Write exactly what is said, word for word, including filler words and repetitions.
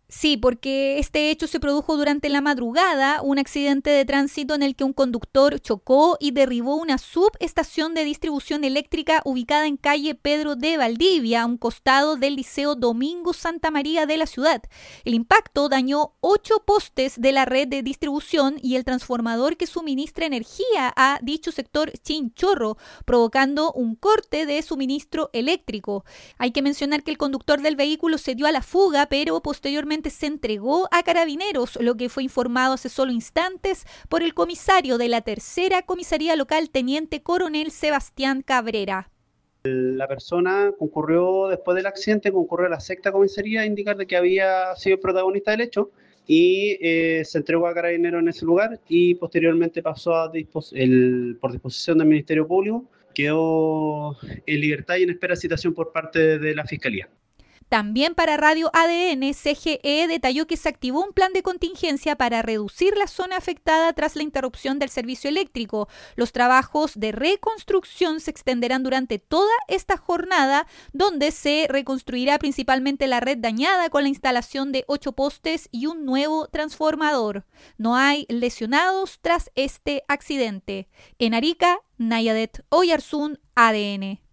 Sí, porque este hecho se produjo durante la madrugada, un accidente de tránsito en el que un conductor chocó y derribó una subestación de distribución eléctrica ubicada en calle Pedro de Valdivia, a un costado del Liceo Domingo Santa María de la ciudad. El impacto dañó ocho postes de la red de distribución y el transformador que suministra energía a dicho sector Chinchorro, provocando un corte de suministro eléctrico. Hay que mencionar que el conductor del vehículo se dio a la fuga, pero posteriormente se entregó a Carabineros, lo que fue informado hace solo instantes por el comisario de la tercera comisaría local, teniente coronel Sebastián Cabrera. La persona concurrió después del accidente, concurrió a la sexta comisaría a indicar de que había sido el protagonista del hecho y eh, se entregó a Carabineros en ese lugar y posteriormente pasó a dispos- el, por disposición del Ministerio Público, quedó en libertad y en espera de citación por parte de la Fiscalía. También para Radio A D N, C G E detalló que se activó un plan de contingencia para reducir la zona afectada tras la interrupción del servicio eléctrico. Los trabajos de reconstrucción se extenderán durante toda esta jornada, donde se reconstruirá principalmente la red dañada con la instalación de ocho postes y un nuevo transformador. No hay lesionados tras este accidente. En Arica, Nayadet Oyarzún, A D N.